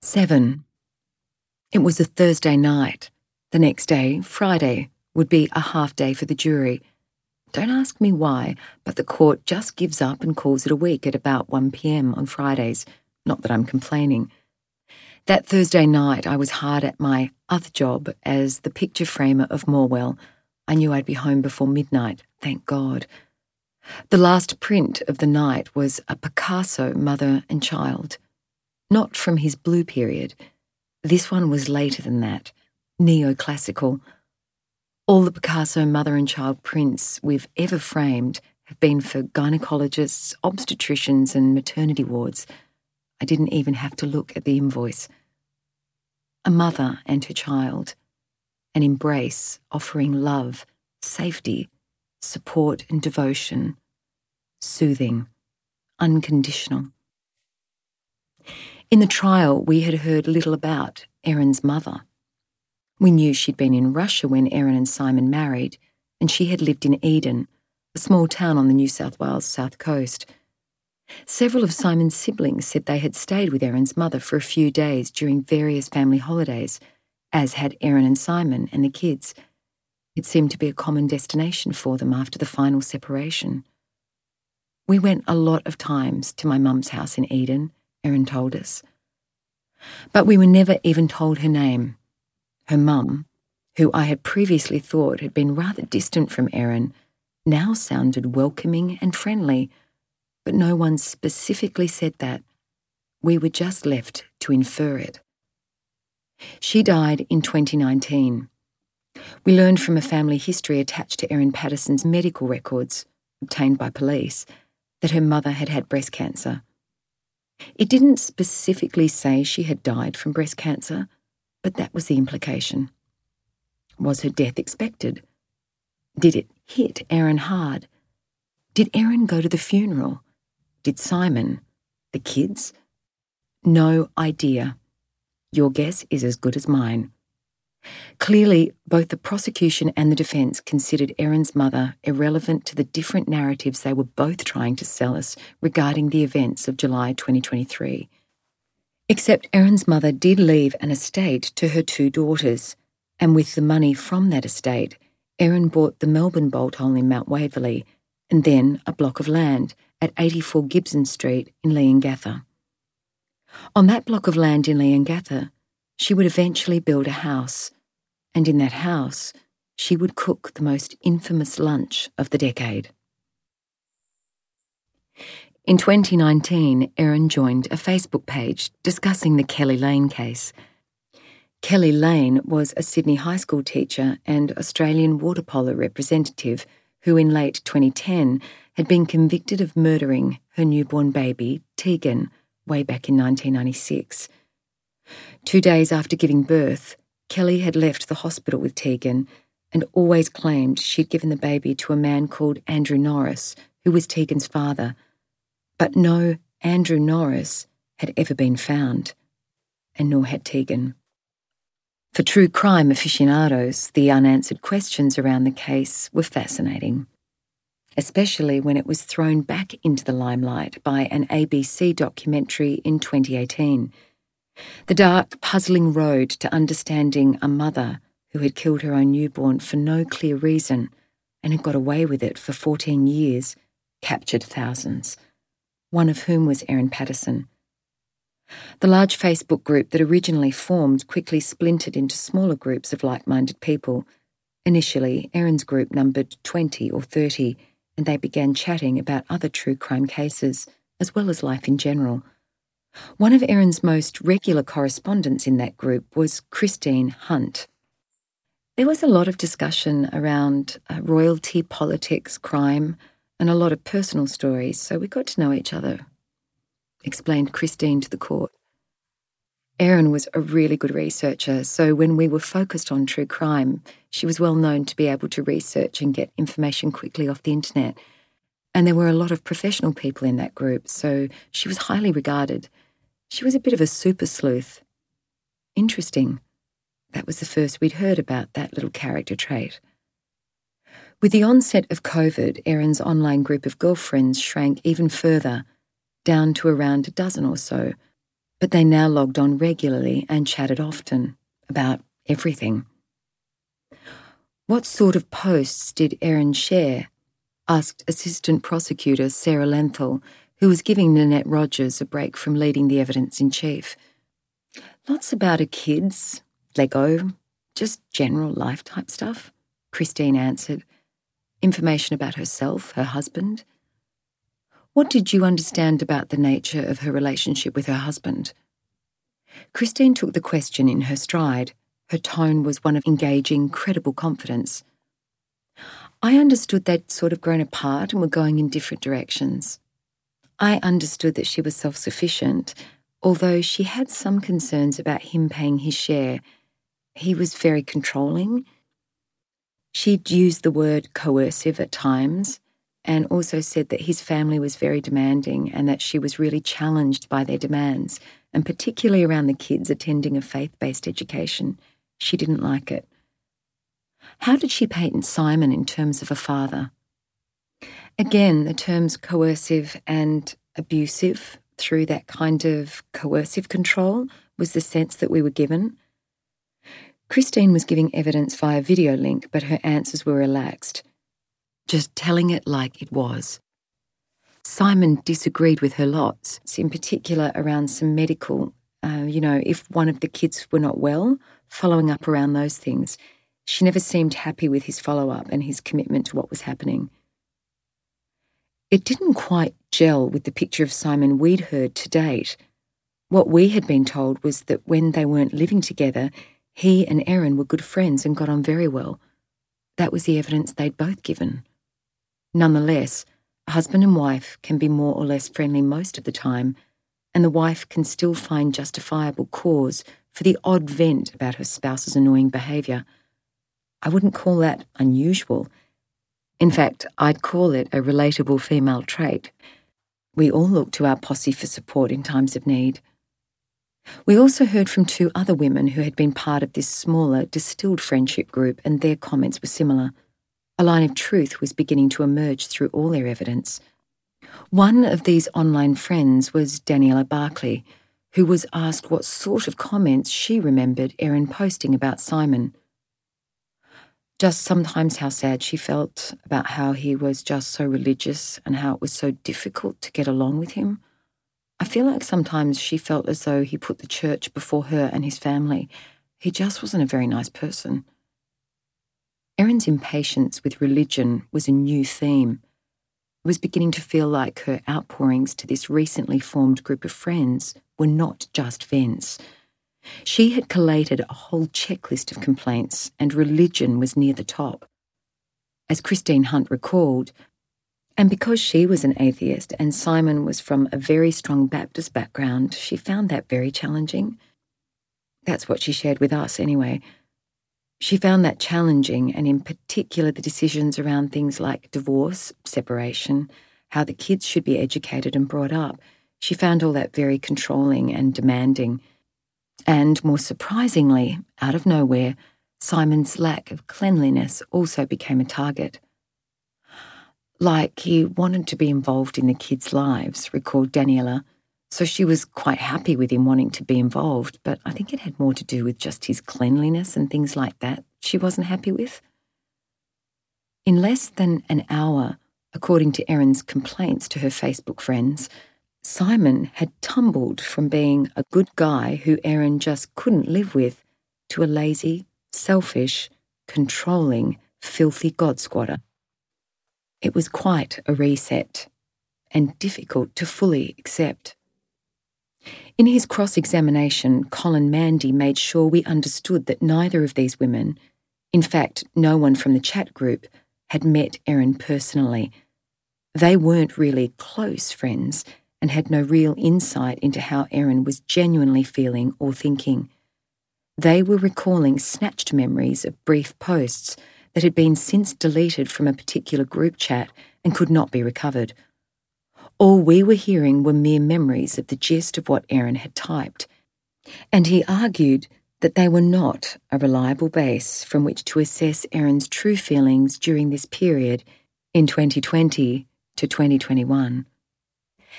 7. It was a Thursday night. The next day, Friday, would be a half day for the jury. Don't ask me why, but the court just gives up and calls it a week at about 1 p.m. on Fridays. Not that I'm complaining. That Thursday night, I was hard at my other job as the picture framer of Morwell. I knew I'd be home before midnight, thank God. The last print of the night was a Picasso mother and child. Not from his blue period. This one was later than that, neoclassical. All the Picasso mother and child prints we've ever framed have been for gynecologists, obstetricians and maternity wards. I didn't even have to look at the invoice. A mother and her child. An embrace offering love, safety, support and devotion. Soothing. Unconditional. In the trial, we had heard little about Erin's mother. We knew she'd been in Russia when Erin and Simon married, and she had lived in Eden, a small town on the New South Wales south coast. Several of Simon's siblings said they had stayed with Erin's mother for a few days during various family holidays, as had Erin and Simon and the kids. It seemed to be a common destination for them after the final separation. We went a lot of times to my mum's house in Eden, Erin told us. But we were never even told her name. Her mum, who I had previously thought had been rather distant from Erin, now sounded welcoming and friendly, but no one specifically said that. We were just left to infer it. She died in 2019. We learned from a family history attached to Erin Patterson's medical records, obtained by police, that her mother had had breast cancer. It didn't specifically say she had died from breast cancer, but that was the implication. Was her death expected? Did it hit Erin hard? Did Erin go to the funeral? Did Simon? The kids? No idea. Your guess is as good as mine. Clearly, both the prosecution and the defence considered Erin's mother irrelevant to the different narratives they were both trying to sell us regarding the events of July 2023. Except Erin's mother did leave an estate to her 2 daughters, and with the money from that estate, Erin bought the Melbourne bolt hole in Mount Waverley and then a block of land at 84 Gibson Street in Leongatha. On that block of land in Leongatha, she would eventually build a house, and in that house, she would cook the most infamous lunch of the decade. In 2019, Erin joined a Facebook page discussing the Kelly Lane case. Kelly Lane was a Sydney high school teacher and Australian water polo representative who in late 2010 had been convicted of murdering her newborn baby, Tegan, way back in 1996. 2 days after giving birth, Kelly had left the hospital with Tegan and always claimed she'd given the baby to a man called Andrew Norris, who was Tegan's father. But no Andrew Norris had ever been found, and nor had Tegan. For true crime aficionados, the unanswered questions around the case were fascinating, especially when it was thrown back into the limelight by an ABC documentary in 2018. The dark, puzzling road to understanding a mother who had killed her own newborn for no clear reason and had got away with it for 14 years captured thousands, one of whom was Erin Patterson. The large Facebook group that originally formed quickly splintered into smaller groups of like-minded people. Initially, Erin's group numbered 20 or 30, and they began chatting about other true crime cases, as well as life in general. One of Erin's most regular correspondents in that group was Christine Hunt. There was a lot of discussion around royalty, politics, crime, and a lot of personal stories, so we got to know each other, explained Christine to the court. Erin was a really good researcher, so when we were focused on true crime, she was well known to be able to research and get information quickly off the internet. And there were a lot of professional people in that group, so she was highly regarded. She was a bit of a super sleuth. Interesting. That was the first we'd heard about that little character trait. With the onset of COVID, Erin's online group of girlfriends shrank even further, down to around a dozen or so, but they now logged on regularly and chatted often about everything. What sort of posts did Erin share? Asked Assistant Prosecutor Sarah Lenthal, who was giving Nanette Rogers a break from leading the evidence-in-chief. Lots about her kids, Lego, just general life-type stuff, Christine answered. Information about herself, her husband. What did you understand about the nature of her relationship with her husband? Christine took the question in her stride. Her tone was one of engaging, credible confidence. I understood they'd sort of grown apart and were going in different directions. I understood that she was self-sufficient, although she had some concerns about him paying his share. He was very controlling. She'd used the word coercive at times, and also said that his family was very demanding and that she was really challenged by their demands, and particularly around the kids attending a faith-based education. She didn't like it. How did she paint Simon in terms of a father? Again, the terms coercive and abusive, through that kind of coercive control, was the sense that we were given. Christine was giving evidence via video link, but her answers were relaxed, just telling it like it was. Simon disagreed with her lots, in particular around some medical, if one of the kids were not well, following up around those things. She never seemed happy with his follow-up and his commitment to what was happening. It didn't quite gel with the picture of Simon we'd heard to date. What we had been told was that when they weren't living together, he and Erin were good friends and got on very well. That was the evidence they'd both given. Nonetheless, a husband and wife can be more or less friendly most of the time, and the wife can still find justifiable cause for the odd vent about her spouse's annoying behaviour. I wouldn't call that unusual. In fact, I'd call it a relatable female trait. We all look to our posse for support in times of need. We also heard from 2 other women who had been part of this smaller, distilled friendship group, and their comments were similar. A line of truth was beginning to emerge through all their evidence. One of these online friends was Daniela Barclay, who was asked what sort of comments she remembered Erin posting about Simon. Just sometimes how sad she felt about how he was just so religious and how it was so difficult to get along with him. I feel like sometimes she felt as though he put the church before her and his family. He just wasn't a very nice person. Erin's impatience with religion was a new theme. It was beginning to feel like her outpourings to this recently formed group of friends were not just vents. She had collated a whole checklist of complaints, and religion was near the top. As Christine Hunt recalled, and because she was an atheist and Simon was from a very strong Baptist background, she found that very challenging. That's what she shared with us anyway. She found that challenging, and in particular the decisions around things like divorce, separation, how the kids should be educated and brought up. She found all that very controlling and demanding. And, more surprisingly, out of nowhere, Simon's lack of cleanliness also became a target. Like he wanted to be involved in the kids' lives, recalled Daniela, so she was quite happy with him wanting to be involved, but I think it had more to do with just his cleanliness and things like that she wasn't happy with. In less than an hour, according to Erin's complaints to her Facebook friends, Simon had tumbled from being a good guy who Erin just couldn't live with to a lazy, selfish, controlling, filthy God-squatter. It was quite a reset, and difficult to fully accept. In his cross-examination, Colin Mandy made sure we understood that neither of these women, in fact, no one from the chat group, had met Erin personally. They weren't really close friends and had no real insight into how Erin was genuinely feeling or thinking. They were recalling snatched memories of brief posts that had been since deleted from a particular group chat and could not be recovered. All we were hearing were mere memories of the gist of what Erin had typed, and he argued that they were not a reliable base from which to assess Erin's true feelings during this period in 2020 to 2021.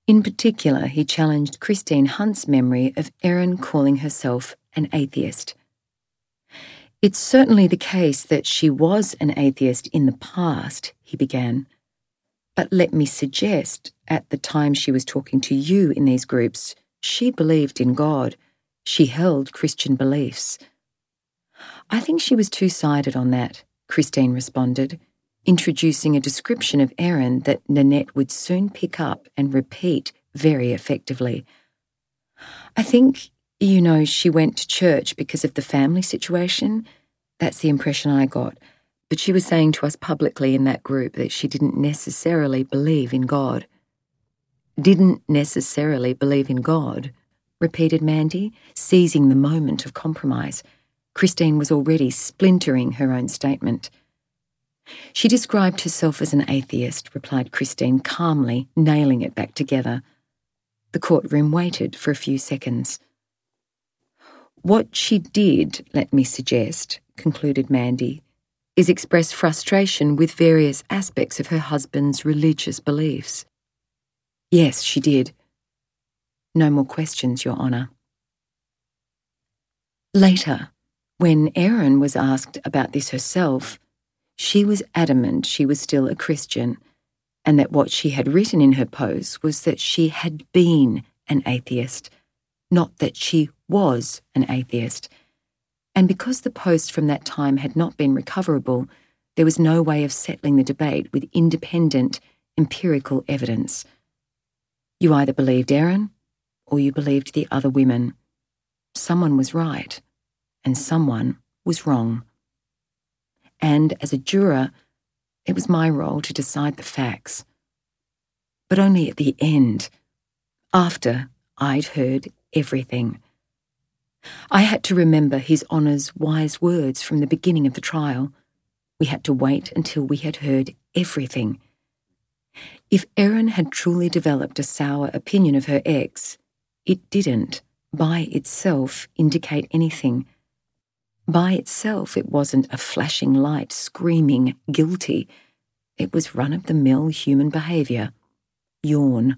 In particular, he challenged Christine Hunt's memory of Erin calling herself an atheist. It's certainly the case that she was an atheist in the past, he began. But let me suggest, at the time she was talking to you in these groups, she believed in God. She held Christian beliefs. I think she was two-sided on that, Christine responded, introducing a description of Erin that Nanette would soon pick up and repeat very effectively. I think, she went to church because of the family situation. That's the impression I got. But she was saying to us publicly in that group that she didn't necessarily believe in God. Didn't necessarily believe in God, repeated Mandy, seizing the moment of compromise. Christine was already splintering her own statement. She described herself as an atheist, replied Christine calmly, nailing it back together. The courtroom waited for a few seconds. What she did, let me suggest, concluded Mandy, is express frustration with various aspects of her husband's religious beliefs. Yes, she did. No more questions, Your Honour. Later, when Erin was asked about this herself, she was adamant she was still a Christian, and that what she had written in her post was that she had been an atheist, not that she was an atheist. And because the post from that time had not been recoverable, there was no way of settling the debate with independent, empirical evidence. You either believed Erin, or you believed the other women. Someone was right, and someone was wrong. And as a juror, it was my role to decide the facts. But only at the end, after I'd heard everything. I had to remember His Honour's wise words from the beginning of the trial. We had to wait until we had heard everything. If Erin had truly developed a sour opinion of her ex, it didn't, by itself, indicate anything. By itself, it wasn't a flashing light screaming guilty. It was run-of-the-mill human behaviour. Yawn.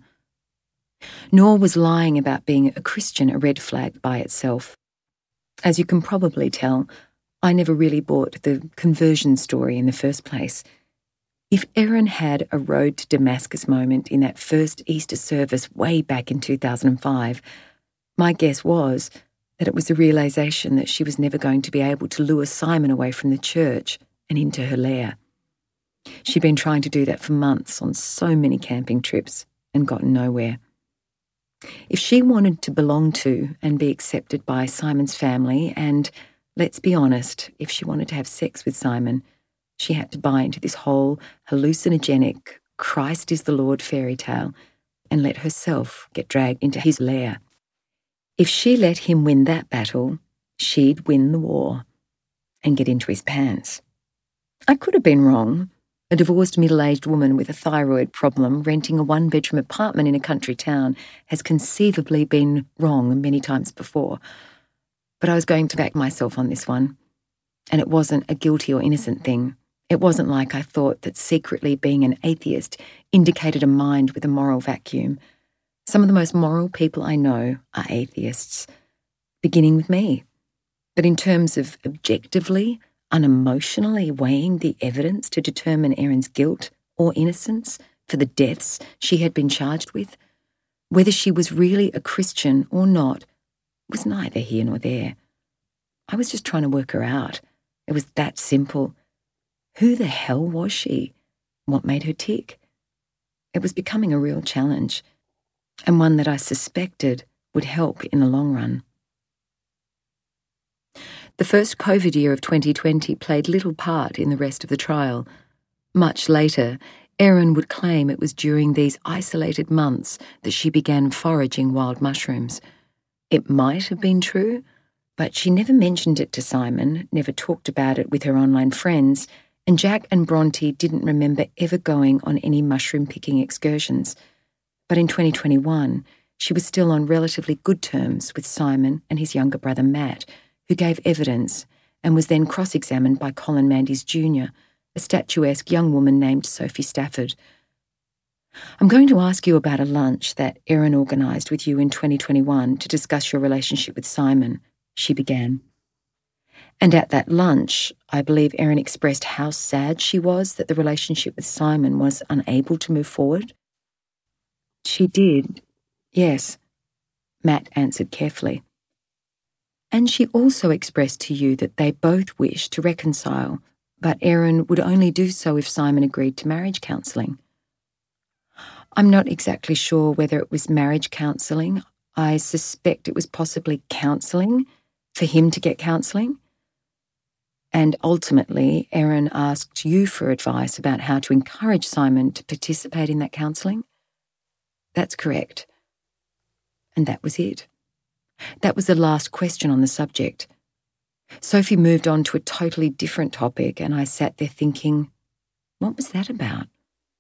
Nor was lying about being a Christian a red flag by itself. As you can probably tell, I never really bought the conversion story in the first place. If Erin had a road to Damascus moment in that first Easter service way back in 2005, my guess was that it was the realisation that she was never going to be able to lure Simon away from the church and into her lair. She'd been trying to do that for months on so many camping trips and gotten nowhere. If she wanted to belong to and be accepted by Simon's family, and, let's be honest, if she wanted to have sex with Simon, she had to buy into this whole hallucinogenic Christ is the Lord fairy tale and let herself get dragged into his lair. If she let him win that battle, she'd win the war and get into his pants. I could have been wrong. A divorced middle-aged woman with a thyroid problem renting a one-bedroom apartment in a country town has conceivably been wrong many times before. But I was going to back myself on this one. And it wasn't a guilty or innocent thing. It wasn't like I thought that secretly being an atheist indicated a mind with a moral vacuum. Some of the most moral people I know are atheists, beginning with me. But in terms of objectively, unemotionally weighing the evidence to determine Erin's guilt or innocence for the deaths she had been charged with, whether she was really a Christian or not, was neither here nor there. I was just trying to work her out. It was that simple. Who the hell was she? What made her tick? It was becoming a real challenge, and one that I suspected would help in the long run. The first COVID year of 2020 played little part in the rest of the trial. Much later, Erin would claim it was during these isolated months that she began foraging wild mushrooms. It might have been true, but she never mentioned it to Simon, never talked about it with her online friends, and Jack and Bronte didn't remember ever going on any mushroom-picking excursions. But in 2021, she was still on relatively good terms with Simon and his younger brother Matt, who gave evidence and was then cross-examined by Colin Mandy's Jr., a statuesque young woman named Sophie Stafford. I'm going to ask you about a lunch that Erin organised with you in 2021 to discuss your relationship with Simon, she began. And at that lunch, I believe Erin expressed how sad she was that the relationship with Simon was unable to move forward. She did, yes, Matt answered carefully. And she also expressed to you that they both wished to reconcile, but Erin would only do so if Simon agreed to marriage counselling. I'm not exactly sure whether it was marriage counselling. I suspect it was possibly counselling, for him to get counselling. And ultimately, Erin asked you for advice about how to encourage Simon to participate in that counselling? That's correct. And that was it. That was the last question on the subject. Sophie moved on to a totally different topic, and I sat there thinking, what was that about?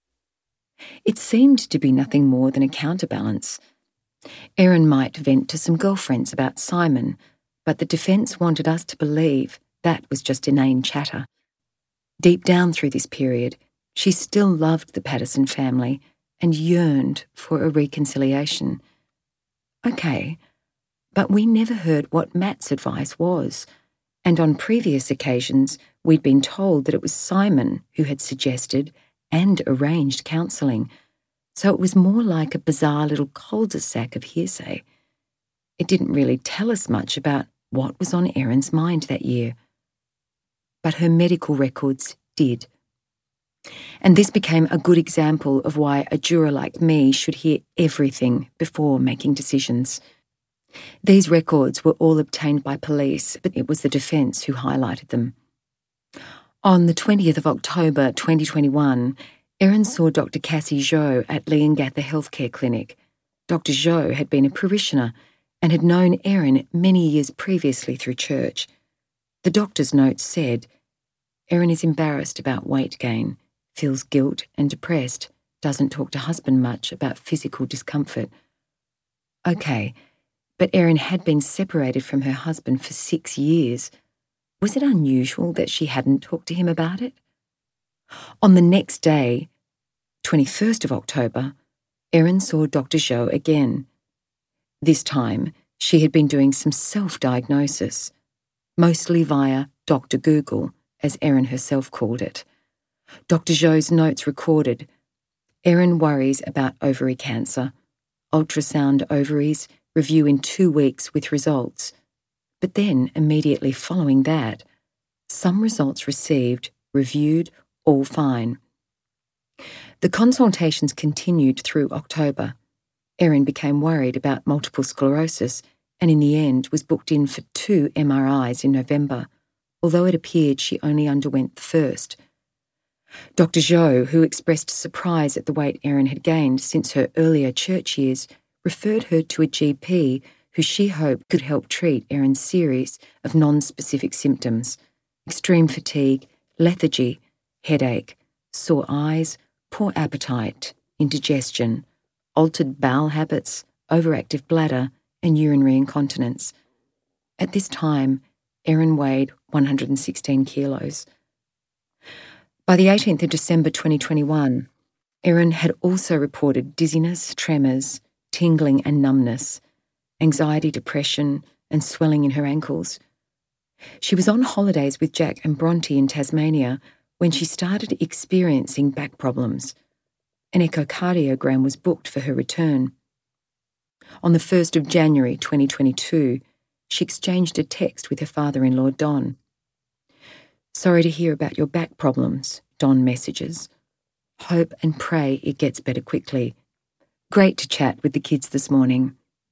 It seemed to be nothing more than a counterbalance. Erin might vent to some girlfriends about Simon, but the defence wanted us to believe that was just inane chatter. Deep down through this period, she still loved the Patterson family and yearned for a reconciliation. Okay, but we never heard what Matt's advice was, and on previous occasions we'd been told that it was Simon who had suggested and arranged counselling, so it was more like a bizarre little cul-de-sac of hearsay. It didn't really tell us much about what was on Erin's mind that year. But her medical records did. And this became a good example of why a juror like me should hear everything before making decisions. These records were all obtained by police, but it was the defence who highlighted them. On the 20th of October 2021, Erin saw Dr. Cassie Zhou at Leongatha Healthcare Clinic. Dr. Zhou had been a parishioner and had known Erin many years previously through church. The doctor's note said, Erin is embarrassed about weight gain, feels guilt and depressed, doesn't talk to husband much about physical discomfort. Okay, but Erin had been separated from her husband for 6 years. Was it unusual that she hadn't talked to him about it? On the next day, 21st of October, Erin saw Dr. Zhou again. This time, she had been doing some self-diagnosis, mostly via Dr. Google, as Erin herself called it. Dr. Zhou's notes recorded, Erin worries about ovary cancer, ultrasound ovaries, review in 2 weeks with results. But then, immediately following that, some results received, reviewed, all fine. The consultations continued through October. Erin became worried about multiple sclerosis and in the end was booked in for 2 MRIs in November, although it appeared she only underwent the first. Dr. Zhou, who expressed surprise at the weight Erin had gained since her earlier church years, referred her to a GP who she hoped could help treat Erin's series of non-specific symptoms: extreme fatigue, lethargy, headache, sore eyes, poor appetite, indigestion, altered bowel habits, overactive bladder, and urinary incontinence. At this time, Erin weighed 116 kilos. By the 18th of December 2021, Erin had also reported dizziness, tremors, tingling and numbness, anxiety, depression, and swelling in her ankles. She was on holidays with Jack and Bronte in Tasmania when she started experiencing back problems. An echocardiogram was booked for her return. On the 1st of January 2022, she exchanged a text with her father-in-law, Don. Sorry to hear about your back problems, Don messages. Hope and pray it gets better quickly. Great to chat with the kids this morning.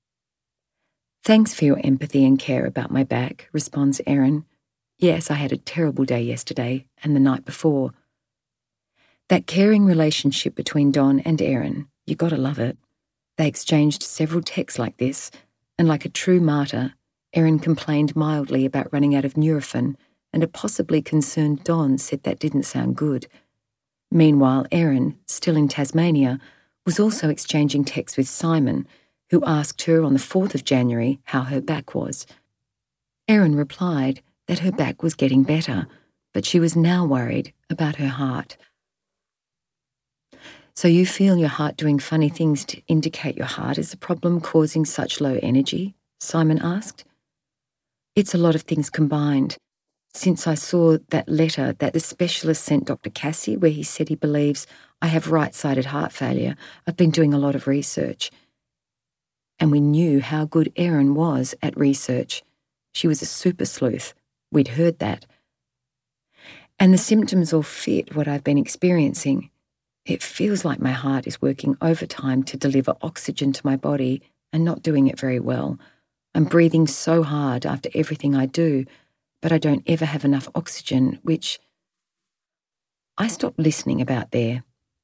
Thanks for your empathy and care about my back, responds Erin. Yes, I had a terrible day yesterday and the night before. That caring relationship between Don and Erin, you gotta love it. They exchanged several texts like this, and like a true martyr, Erin complained mildly about running out of Nurofen, and a possibly concerned Don said that didn't sound good. Meanwhile, Erin, still in Tasmania, was also exchanging texts with Simon, who asked her on the 4th of January how her back was. Erin replied that her back was getting better, but she was now worried about her heart. So you feel your heart doing funny things to indicate your heart is the problem causing such low energy? Simon asked. It's a lot of things combined. Since I saw that letter that the specialist sent Dr. Cassie, where he said he believes I have right-sided heart failure, I've been doing a lot of research. And we knew how good Erin was at research. She was a super sleuth. We'd heard that. And the symptoms all fit what I've been experiencing. It feels like my heart is working overtime to deliver oxygen to my body and not doing it very well. I'm breathing so hard after everything I do, but I don't ever have enough oxygen, which I stopped listening about there.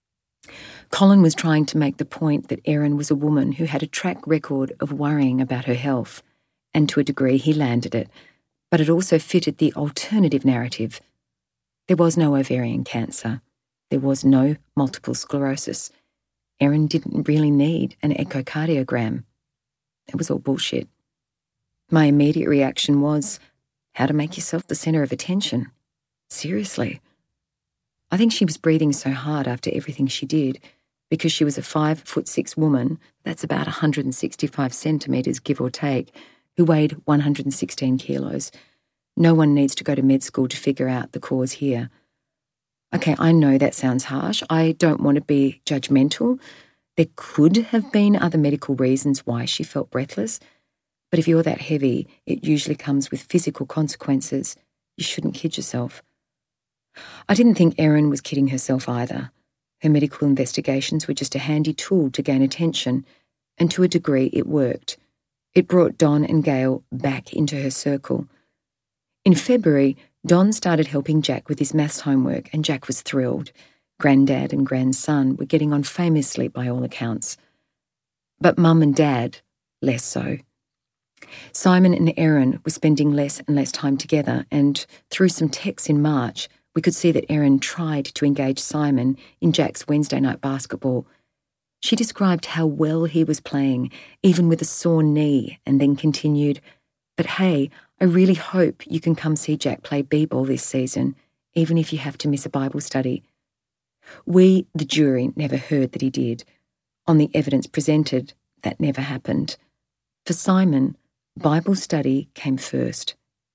Colin was trying to make the point that Erin was a woman who had a track record of worrying about her health, and to a degree he landed it, but it also fitted the alternative narrative. There was no ovarian cancer. There was no multiple sclerosis. Erin didn't really need an echocardiogram. It was all bullshit. My immediate reaction was, how to make yourself the centre of attention? Seriously. I think she was breathing so hard after everything she did because she was a 5'6" woman, that's about 165 centimetres, give or take, who weighed 116 kilos. No one needs to go to med school to figure out the cause here. Okay, I know that sounds harsh. I don't want to be judgmental. There could have been other medical reasons why she felt breathless, but if you're that heavy, it usually comes with physical consequences. You shouldn't kid yourself. I didn't think Erin was kidding herself either. Her medical investigations were just a handy tool to gain attention, and to a degree it worked. It brought Don and Gail back into her circle. In February, Don started helping Jack with his maths homework, and Jack was thrilled. Granddad and grandson were getting on famously by all accounts. But Mum and Dad, less so. Simon and Erin were spending less and less time together, and through some texts in March, we could see that Erin tried to engage Simon in Jack's Wednesday night basketball. She described how well he was playing, even with a sore knee, and then continued, "But hey, I really hope you can come see Jack play b-ball this season, even if you have to miss a Bible study." We, the jury, never heard that he did. On the evidence presented, that never happened. For Simon, Bible study came first.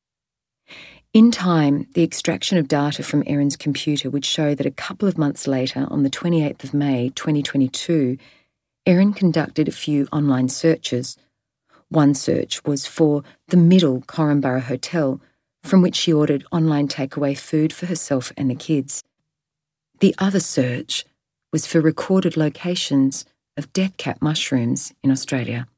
In time, the extraction of data from Erin's computer would show that a couple of months later, on the 28th of May, 2022, Erin conducted a few online searches. One search was for the Middle Corranborough Hotel, from which she ordered online takeaway food for herself and the kids. The other search was for recorded locations of death cap mushrooms in Australia.